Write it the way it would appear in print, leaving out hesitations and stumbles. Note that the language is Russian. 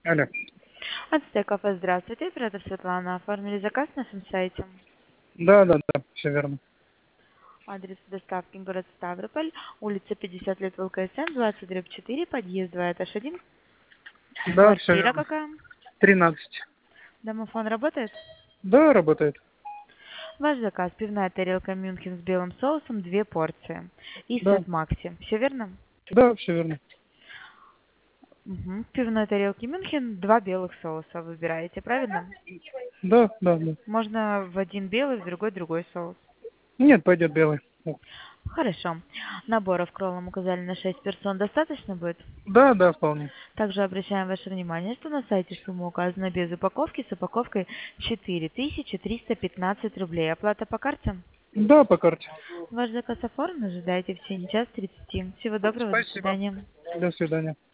Алло. Ацтек кафе, здравствуйте. Оператор Светлана. Оформили заказ на нашем сайте. Да, все верно. Адрес доставки город Ставрополь, улица 50 лет ВЛКСМ, 20/4, подъезд 2 этаж 1. Да, все Квартира верно. какая? 13. Домофон работает? Да, работает. Ваш заказ: пивная тарелка Мюнхен с белым соусом, 2 порции. И Да, сет Макси. Все верно? да, все верно. Угу. Пивной тарелки Мюнхен, 2 белых соуса выбираете, правильно? Да. Можно в один белый, в другой соус. Нет, пойдет белый. Хорошо. Наборов кроллом указали на 6 персон. Достаточно будет? Да, вполне. Также обращаем ваше внимание, что на сайте сумма указана без упаковки, с упаковкой 4315 рублей. Оплата по карте? Да, по карте. Ваш заказ оформлен, ожидайте в течение часа 30. Всего доброго, до Спасибо. свидания. До свидания.